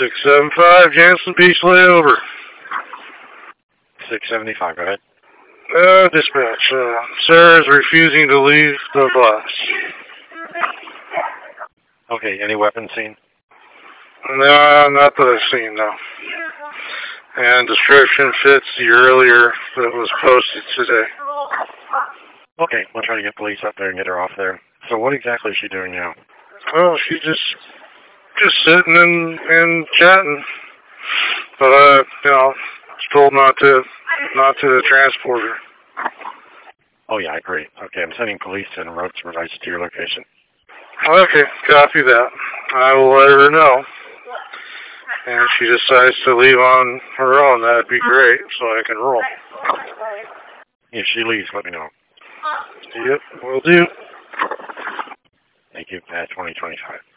675 Jansen Beach layover. 675, go ahead. Dispatch. Sarah's refusing to leave the bus. Okay, any weapons seen? No, not that I've seen, no. And description fits the earlier that was posted today. Okay, we'll try to get police up there and get her off there. So what exactly is she doing now? Well, she's just sitting and chatting. But was told not to transport her. Oh yeah, I agree. Okay, I'm sending police and road supervisors to your location. Okay, copy that. I will let her know. And if she decides to leave on her own, that'd be great, so I can roll. If she leaves, let me know. Yep, will do. Thank you. At 2025.